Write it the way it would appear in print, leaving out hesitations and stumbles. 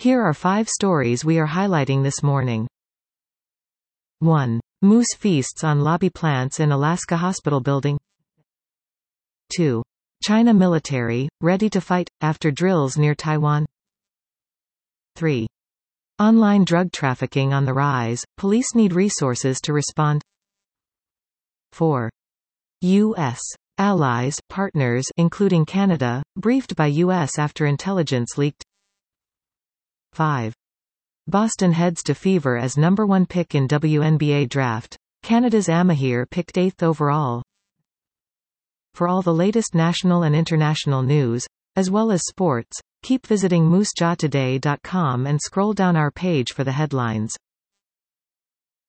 Here are 5 stories we are highlighting this morning. 1. Moose feasts on lobby plants in Alaska hospital building. 2. China military, ready to fight, after drills near Taiwan. 3. Online drug trafficking on the rise, police need resources to respond. 4. U.S. allies, partners including Canada, briefed by U.S. after intelligence leaked. 5. Boston heads to fever as number 1 pick in WNBA draft. Canada's Amahir picked 8th overall. For all the latest national and international news, as well as sports, keep visiting moosejawtoday.com and scroll down our page for the headlines.